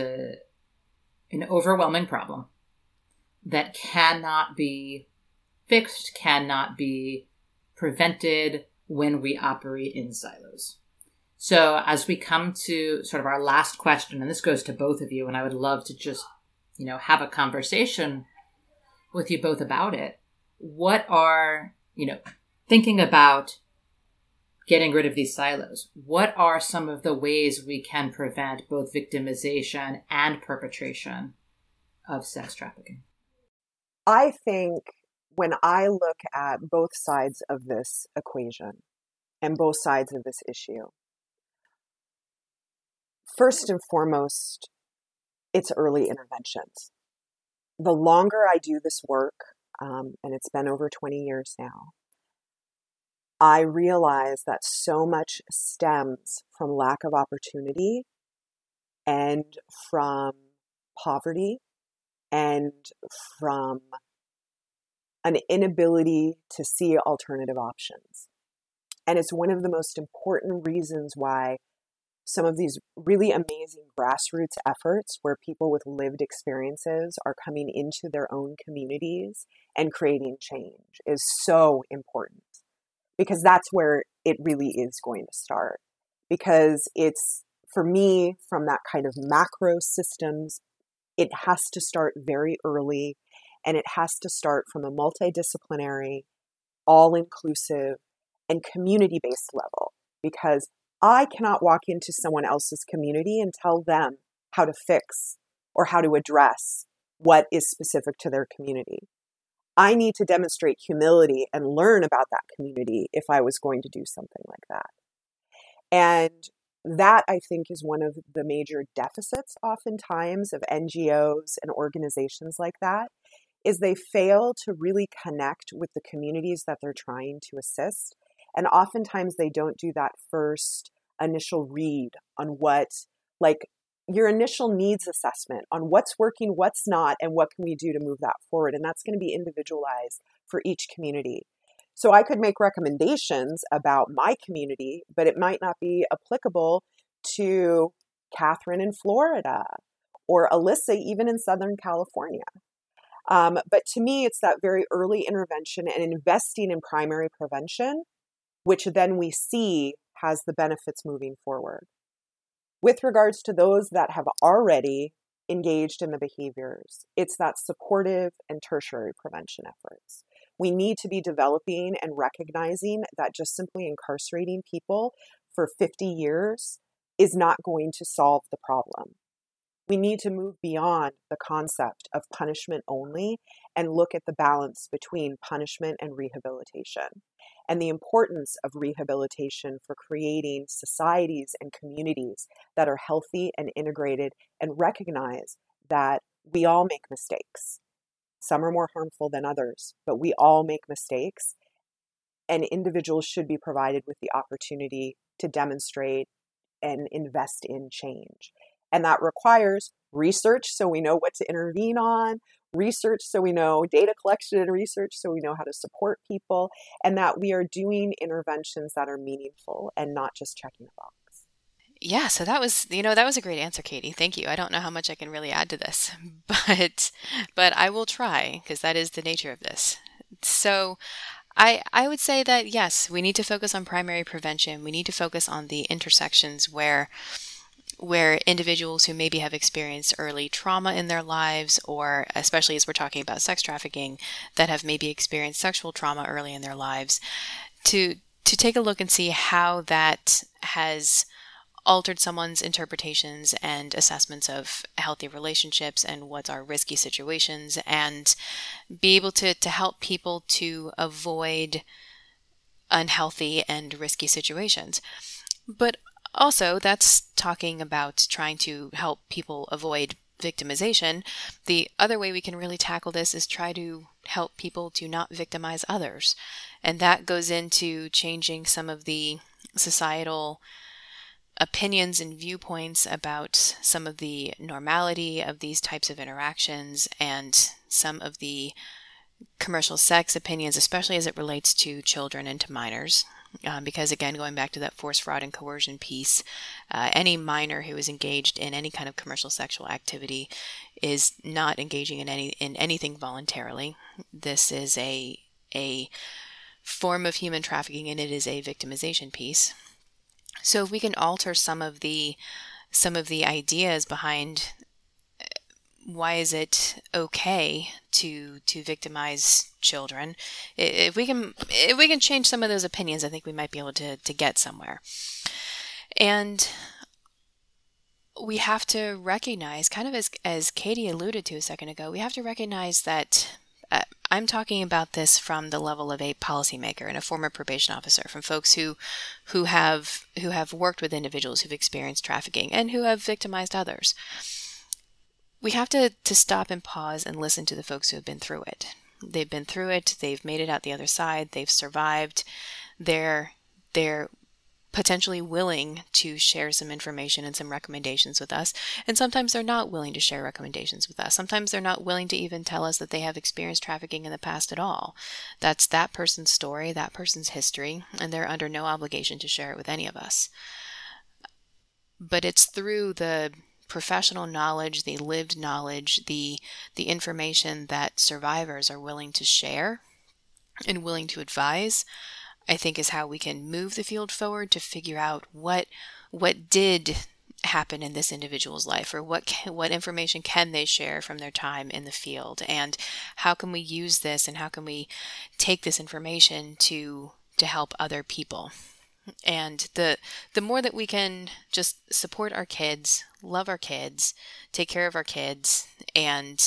an overwhelming problem that cannot be fixed, cannot be prevented when we operate in silos. So as we come to sort of our last question, and this goes to both of you, and I would love to just, have a conversation with you both about it. What are, thinking about getting rid of these silos, what are some of the ways we can prevent both victimization and perpetration of sex trafficking? I think when I look at both sides of this equation and both sides of this issue, first and foremost, it's early interventions. The longer I do this work, and it's been over 20 years now, I realize that so much stems from lack of opportunity and from poverty and from an inability to see alternative options. And it's one of the most important reasons why some of these really amazing grassroots efforts where people with lived experiences are coming into their own communities and creating change is so important. Because that's where it really is going to start. Because it's, for me, from that kind of macro systems, it has to start very early, and it has to start from a multidisciplinary, all-inclusive, and community-based level. Because I cannot walk into someone else's community and tell them how to fix or how to address what is specific to their community. I need to demonstrate humility and learn about that community if I was going to do something like that. And that, I think, is one of the major deficits oftentimes of NGOs and organizations like that, is they fail to really connect with the communities that they're trying to assist. And oftentimes they don't do that first initial read on what, like, your initial needs assessment on what's working, what's not, and what can we do to move that forward. And that's going to be individualized for each community. So I could make recommendations about my community, but it might not be applicable to Catherine in Florida or Alyssa even in Southern California. But to me, it's that very early intervention and investing in primary prevention which then we see has the benefits moving forward. With regards to those that have already engaged in the behaviors, it's that supportive and tertiary prevention efforts. We need to be developing and recognizing that just simply incarcerating people for 50 years is not going to solve the problem. We need to move beyond the concept of punishment only and look at the balance between punishment and rehabilitation, and the importance of rehabilitation for creating societies and communities that are healthy and integrated, and recognize that we all make mistakes. Some are more harmful than others, but we all make mistakes, and individuals should be provided with the opportunity to demonstrate and invest in change. And that requires research so we know what to intervene on, research so we know data collection and research so we know how to support people, and that we are doing interventions that are meaningful and not just checking a box. Yeah, so that was a great answer, Katie. Thank you. I don't know how much I can really add to this, but I will try, because that is the nature of this. So I would say that, yes, we need to focus on primary prevention. We need to focus on the intersections where individuals who maybe have experienced early trauma in their lives, or especially as we're talking about sex trafficking, that have maybe experienced sexual trauma early in their lives, to take a look and see how that has altered someone's interpretations and assessments of healthy relationships and what are risky situations, and be able to help people to avoid unhealthy and risky situations. But also, that's talking about trying to help people avoid victimization. The other way we can really tackle this is try to help people to not victimize others. And that goes into changing some of the societal opinions and viewpoints about some of the normality of these types of interactions, and some of the commercial sex opinions, especially as it relates to children and to minors. Because again, going back to that force, fraud, and coercion piece, any minor who is engaged in any kind of commercial sexual activity is not engaging in anything voluntarily. This is a form of human trafficking, and it is a victimization piece. So if we can alter some of the ideas behind why is it okay to victimize children, if we can change some of those opinions, I think we might be able to get somewhere. And we have to recognize, kind of as Katie alluded to a second ago, we have to recognize that I'm talking about this from the level of a policymaker and a former probation officer, from folks who have worked with individuals who've experienced trafficking and who have victimized others. We have to stop and pause and listen to the folks who have been through it. They've been through it. They've made it out the other side. They've survived. They're potentially willing to share some information and some recommendations with us. And sometimes they're not willing to share recommendations with us. Sometimes they're not willing to even tell us that they have experienced trafficking in the past at all. That's that person's story, that person's history, and they're under no obligation to share it with any of us. But it's through the professional knowledge, the lived knowledge, the information that survivors are willing to share and willing to advise, I think, is how we can move the field forward to figure out what did happen in this individual's life, or what information can they share from their time in the field, and how can we use this, and how can we take this information to help other people. And the more that we can just support our kids, love our kids, take care of our kids, and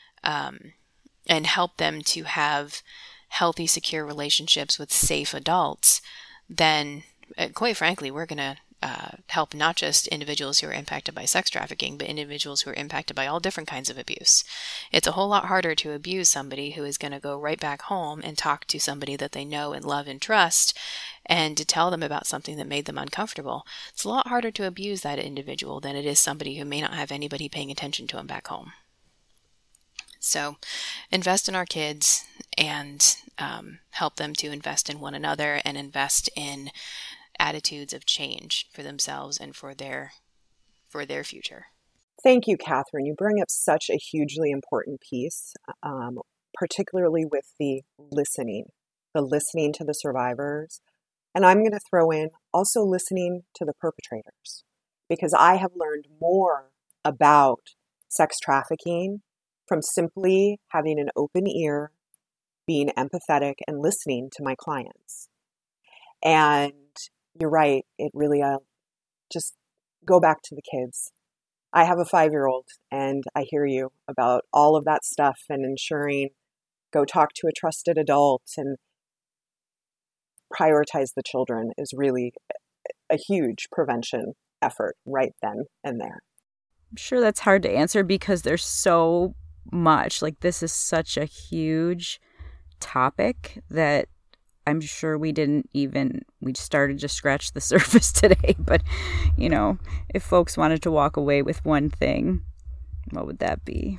help them to have healthy, secure relationships with safe adults, then quite frankly, we're going to help not just individuals who are impacted by sex trafficking, but individuals who are impacted by all different kinds of abuse. It's a whole lot harder to abuse somebody who is going to go right back home and talk to somebody that they know and love and trust, and to tell them about something that made them uncomfortable. It's a lot harder to abuse that individual than it is somebody who may not have anybody paying attention to them back home. So invest in our kids, and help them to invest in one another, and invest in attitudes of change for themselves and for their future. Thank you, Catherine. You bring up such a hugely important piece, particularly with the listening to the survivors, And I'm going to throw in also listening to the perpetrators, because I have learned more about sex trafficking from simply having an open ear, being empathetic, and listening to my clients. And you're right, it really, just go back to the kids. I have a 5-year-old, and I hear you about all of that stuff and ensuring go talk to a trusted adult and prioritize the children is really a huge prevention effort right then and there. I'm sure that's hard to answer because there's so much. Like, this is such a huge topic that I'm sure we started to scratch the surface today. But, you know, if folks wanted to walk away with one thing, what would that be?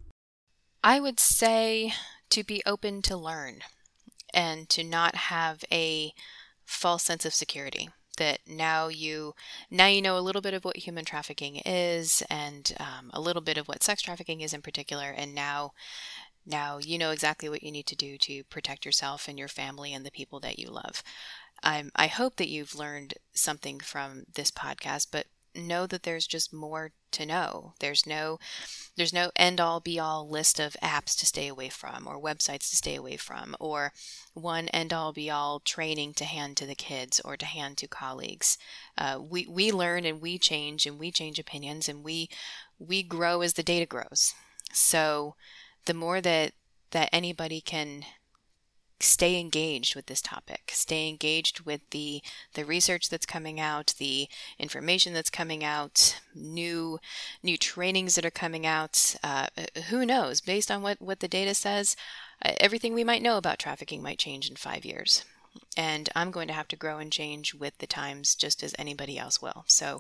I would say to be open to learn and to not have a false sense of security. That now you know a little bit of what human trafficking is, and a little bit of what sex trafficking is in particular, and now you know exactly what you need to do to protect yourself and your family and the people that you love. I hope that you've learned something from this podcast, but know that there's just more to know. There's no end-all be-all list of apps to stay away from or websites to stay away from, or one end-all be-all training to hand to the kids or to hand to colleagues. We learn and we change opinions, and we grow as the data grows. So the more that anybody can stay engaged with this topic, stay engaged with the research that's coming out, the information that's coming out, new trainings that are coming out. Who knows? Based on what the data says, everything we might know about trafficking might change in 5 years. And I'm going to have to grow and change with the times just as anybody else will. So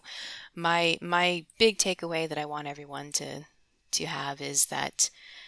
my big takeaway that I want everyone to have is that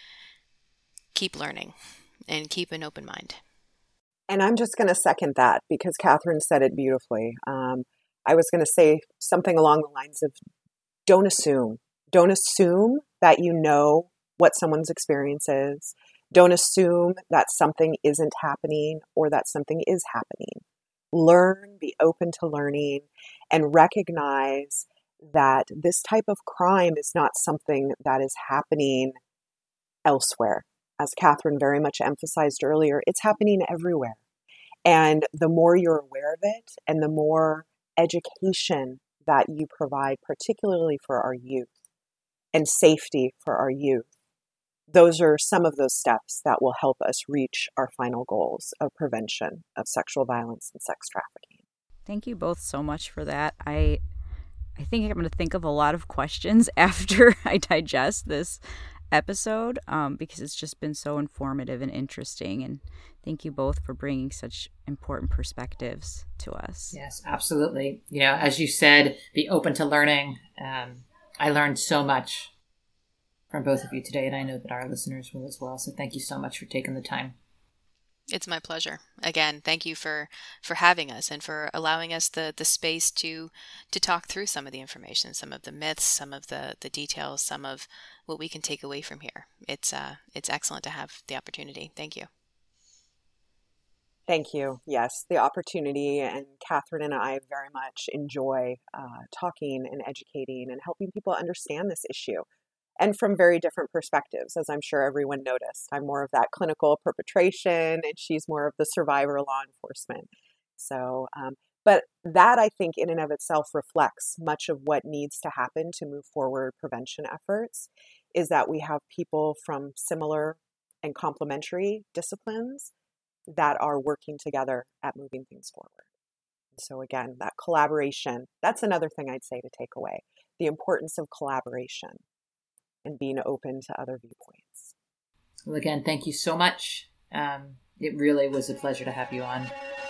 keep learning and keep an open mind. And I'm just going to second that because Catherine said it beautifully. I was going to say something along the lines of don't assume. Don't assume that you know what someone's experience is. Don't assume that something isn't happening or that something is happening. Learn, be open to learning, and recognize that this type of crime is not something that is happening elsewhere. As Catherine very much emphasized earlier, it's happening everywhere. And the more you're aware of it and the more education that you provide, particularly for our youth, and safety for our youth, those are some of those steps that will help us reach our final goals of prevention of sexual violence and sex trafficking. Thank you both so much for that. I think I'm going to think of a lot of questions after I digest this episode because it's just been so informative and interesting, and thank you both for bringing such important perspectives to us. Yes, absolutely. You know, as you said, be open to learning. I learned so much from both of you today, and I know that our listeners will as well. So thank you so much for taking the time. It's my pleasure. Again, thank you for having us and for allowing us the space to talk through some of the information, some of the myths, some of the details, some of what we can take away from here. It's excellent to have the opportunity. Thank you. Thank you. Yes, the opportunity, and Catherine and I very much enjoy talking and educating and helping people understand this issue. And from very different perspectives, as I'm sure everyone noticed. I'm more of that clinical perpetration, and she's more of the survivor law enforcement. So, but that I think in and of itself reflects much of what needs to happen to move forward prevention efforts, is that we have people from similar and complementary disciplines that are working together at moving things forward. So again, that collaboration, that's another thing I'd say to take away, the importance of collaboration and being open to other viewpoints. Well, again, thank you so much. It really was a pleasure to have you on.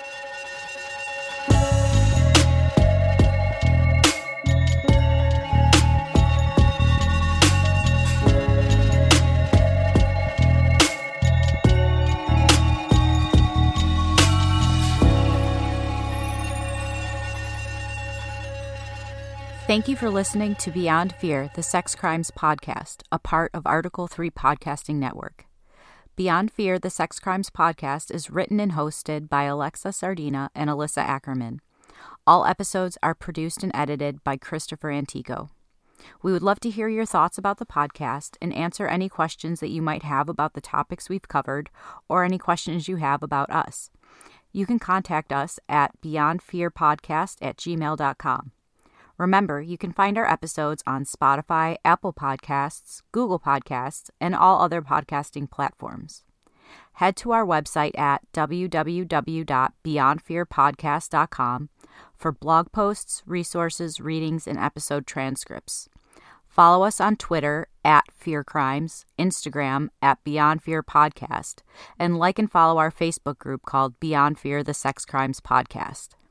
Thank you for listening to Beyond Fear, the Sex Crimes Podcast, a part of Article 3 Podcasting Network. Beyond Fear, the Sex Crimes Podcast is written and hosted by Alexa Sardina and Alyssa Ackerman. All episodes are produced and edited by Christopher Antico. We would love to hear your thoughts about the podcast and answer any questions that you might have about the topics we've covered or any questions you have about us. You can contact us at beyondfearpodcast@gmail.com. Remember, you can find our episodes on Spotify, Apple Podcasts, Google Podcasts, and all other podcasting platforms. Head to our website at www.beyondfearpodcast.com for blog posts, resources, readings, and episode transcripts. Follow us on Twitter at Fear Crimes, Instagram at Beyond Fear Podcast, and like and follow our Facebook group called Beyond Fear, the Sex Crimes Podcast.